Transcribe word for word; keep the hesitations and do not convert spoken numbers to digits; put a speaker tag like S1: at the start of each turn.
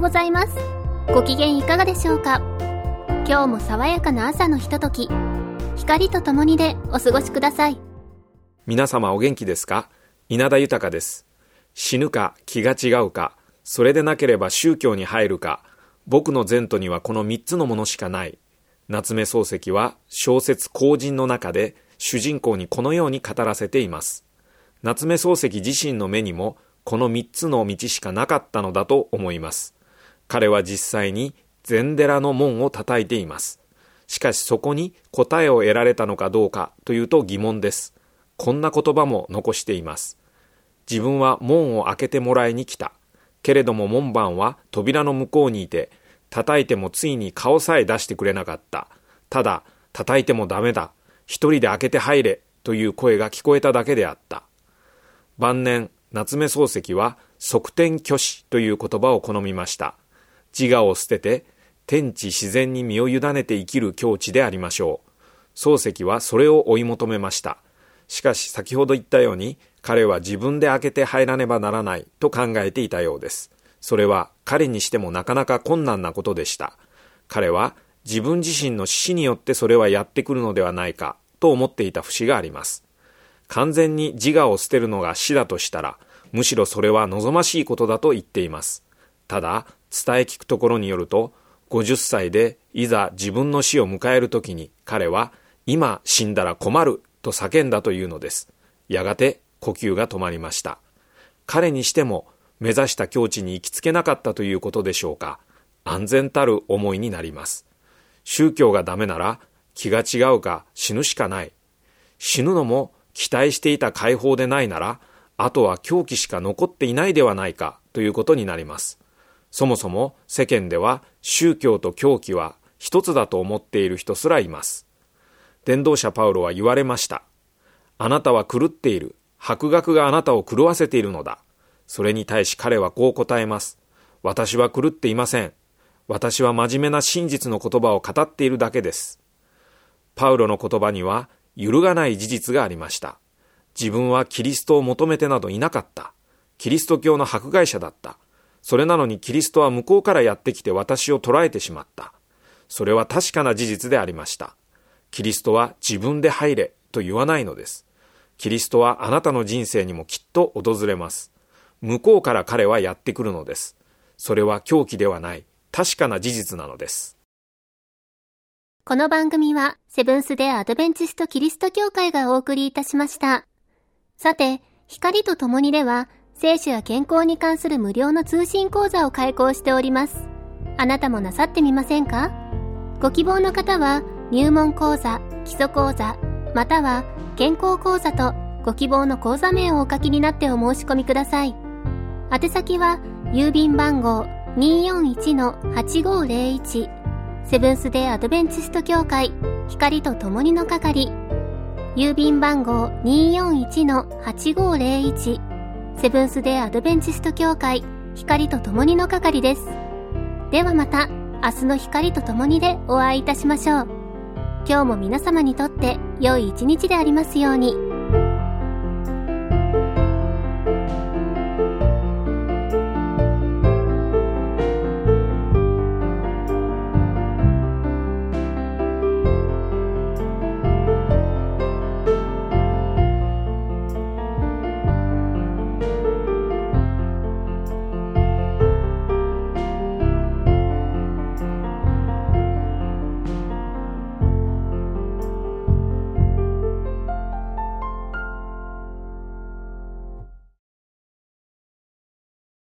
S1: ございます。ご機嫌いかがでしょうか。今日も爽やかな朝のひととき、光とともにでお過ごしください。
S2: 皆様お元気ですか。稲田豊です。死ぬか気が違うか、それでなければ宗教に入るか、僕の前途にはこの三つのものしかない。夏目漱石は小説後人の中で主人公にこのように語らせています。夏目漱石自身の目にもこの三つの道しかなかったのだと思います。彼は実際に禅寺の門を叩いています。しかしそこに答えを得られたのかどうかというと疑問です。こんな言葉も残しています。自分は門を開けてもらいに来た。けれども門番は扉の向こうにいて、叩いてもついに顔さえ出してくれなかった。ただ、叩いてもダメだ。一人で開けて入れという声が聞こえただけであった。晩年、夏目漱石は側天虚子という言葉を好みました。自我を捨てて天地自然に身を委ねて生きる境地でありましょう。漱石はそれを追い求めました。しかし先ほど言ったように彼は自分で開けて入らねばならないと考えていたようです。それは彼にしてもなかなか困難なことでした。彼は自分自身の死によってそれはやってくるのではないかと思っていた節があります。完全に自我を捨てるのが死だとしたら、むしろそれは望ましいことだと言っています。ただ、伝え聞くところによると、ごじゅっさいでいざ自分の死を迎えるときに、彼は、今死んだら困ると叫んだというのです。やがて呼吸が止まりました。彼にしても、目指した境地に行きつけなかったということでしょうか。安全たる思いになります。宗教がダメなら、気が違うか死ぬしかない。死ぬのも期待していた解放でないなら、あとは狂気しか残っていないではないかということになります。そもそも世間では宗教と狂気は一つだと思っている人すらいます。伝道者パウロは言われました。あなたは狂っている。博学があなたを狂わせているのだ。それに対し彼はこう答えます。私は狂っていません。私は真面目な真実の言葉を語っているだけです。パウロの言葉には揺るがない事実がありました。自分はキリストを求めてなどいなかった。キリスト教の迫害者だった。それなのにキリストは向こうからやってきて私を捕らえてしまった。それは確かな事実でありました。キリストは自分で入れと言わないのです。キリストはあなたの人生にもきっと訪れます。向こうから彼はやってくるのです。それは狂気ではない、確かな事実なのです。
S1: この番組はセブンス・デ・アドベンチスト・キリスト教会がお送りいたしました。さて、光とともにでは、聖書や健康に関する無料の通信講座を開講しております。あなたもなさってみませんか？ご希望の方は、入門講座、基礎講座、または健康講座とご希望の講座名をお書きになってお申し込みください。宛先は、郵便番号 にーよんいちのはちごーぜろいち セブンス・デ・アドベンチスト教会光とともにの係、郵便番号 にーよんいちのはちごーぜろいち セブンス・デ・アドベンチスト教会光とともにの係です。ではまた明日の光とともにでお会いいたしましょう。今日も皆様にとって良い一日でありますように。